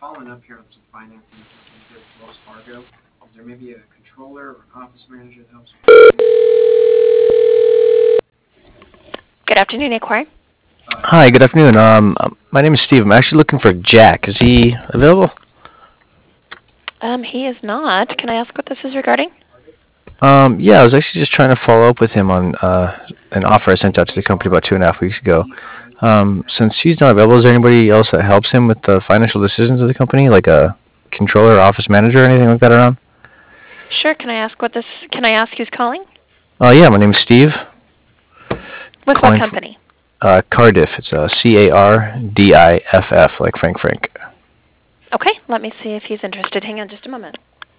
following up here on some financing assistance with Wells Fargo. Is there maybe a controller or an office manager that helps? Good afternoon, Acorn. Hi, good afternoon. My name is Steve. I'm actually looking for Jack. Is he available? He is not. Can I ask what this is regarding? Yeah, I was actually just trying to follow up with him on an offer I sent out to the company about 2.5 weeks ago. Since he's not available, is there anybody else that helps him with the financial decisions of the company, like a controller, or office manager, or anything like that around? Sure. Can I ask what this? Can I ask who's calling? Yeah, my name is Steve. With what Calling from company? Cardiff. It's Cardiff, like Frank. Okay. Let me see if he's interested. Hang on just a moment.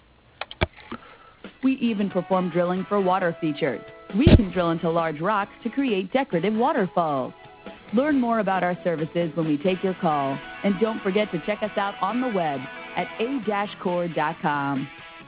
We even perform drilling for water features. We can drill into large rocks to create decorative waterfalls. Learn more about our services when we take your call. And don't forget to check us out on the web at a-core.com.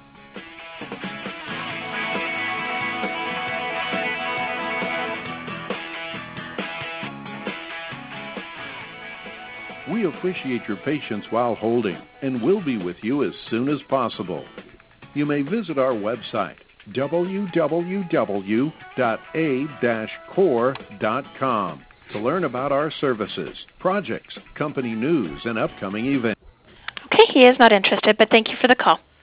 We appreciate your patience while holding, and we'll be with you as soon as possible. You may visit our website, www.a-core.com, to learn about our services, projects, company news, and upcoming events. Okay. He is not interested, but thank you for the call.